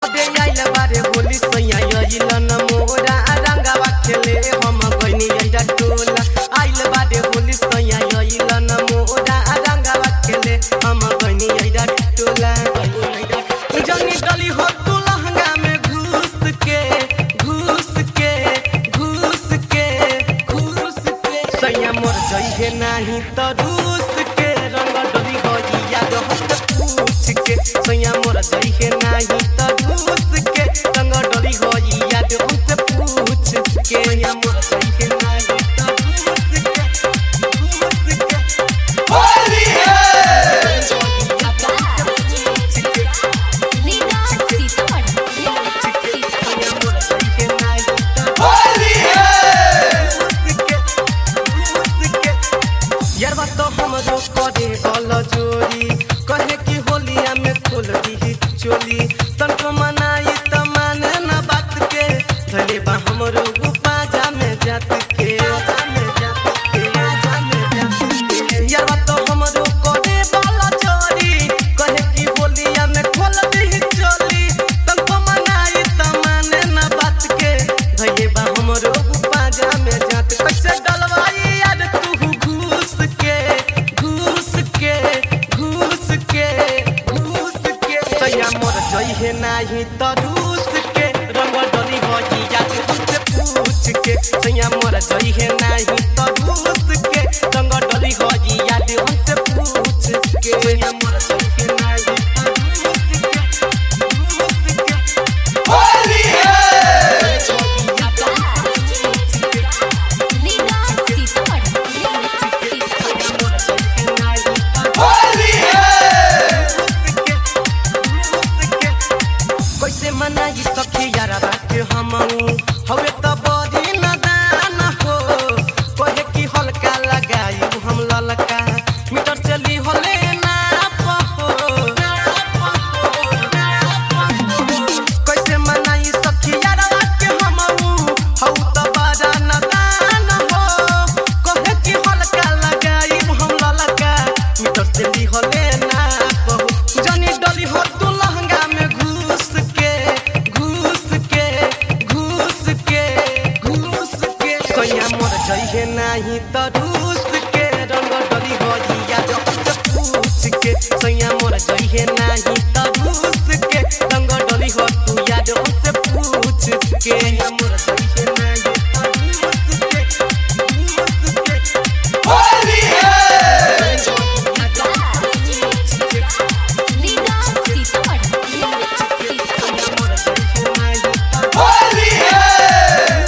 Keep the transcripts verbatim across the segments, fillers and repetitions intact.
अबे आइल बारे होली सैया आइल न मोरा रंगावा खेले हम गइनी एटा टोला आइल बारे होली सैया आइल न मोरा रंगावा खेले हम गइनी एटा टोला जनी गली हो तू लहंगा में घुस के घुस के घुस के घुस के सैया मोर जइहे नाही त रूस के रंग डली हो याद हत पूछ के सैया मोर जइहे नाही त रूस के रंग डली हो याद हत पूछ के सैया मोर जइहे नाही त रूस के रूस के होली है होली यार बात तो हमरो करे गल जोरी कहे कि होलिया में खोल दी चोली तनको मनाई त माने ना बात के धले बा हमरो पाजा में जात के में जात के में जात के यार बात तो हमरो करे गल जोरी कहे कि होलिया में खोल दी चोली तनको मनाई त माने ना बात के धले बा हमरो पाजा में जात कैसे डलवाई यार तू घूस के घूस के घूस के घूस के सैया मोर जइहे नाही त रूस के रंग डली हो याद हमसे पूछ के सैया मोर जइहे नाही त रूस के रंग डली हो याद हमसे पूछ के सैया मोर जइहे नाही त रूस के रूस के होली है होली है कैसे मनाई सखी यारा बात हमहू हवे त बड़ी नदान हो कहे कि हल्का लगाई हम ललका मीटर चली होले ना पहो कैसे मनाई सखी यारा बात हमहू हऊ त बड़ा नदान हो कहे कि हल्का लगाई हम ललका मीटर चली होले ना पहो जनी डली हो तू लहंगा में घुस के घुस के घुस के घुस के सैया मोर जइहे नाही त रूस के रंग डली हो याद हमसे पूछ के सैया मोर जइहे नाही त रूस के रंग डली हो तू याद हमसे पूछ के सैया मोर जइहे नाही त रूस के रूस के होली है होली है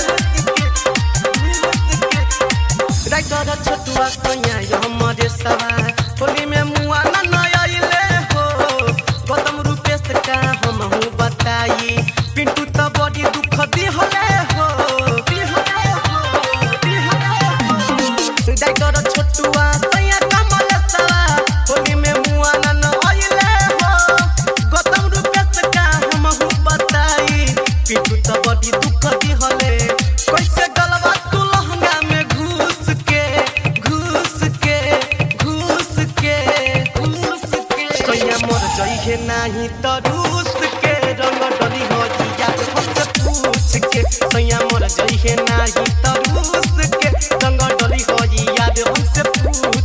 राइटर छोटुआ सैया हमरे सवा होली में मुआ न आइले हो गौतम रूपेश का हमहू बताई पिंटू त बड़ी दुख दिहले हो दिहले हो दिहले हो राइटर छोटुआ सैया कमल सवा होली में मुआ न आइले हो गौतम रूपेश का हमहू बताई पिंटू त बड़ी दुख दिहले कैसे गलवा तू लहंगा में घुस के घुस के घुस के घुस के सैया मोर जइहे नाही त रूस के रंग डली हो याद हमसे पूछ के सैया मोर जइहे नाही त रूस के रंग डली हो याद हमसे पूछ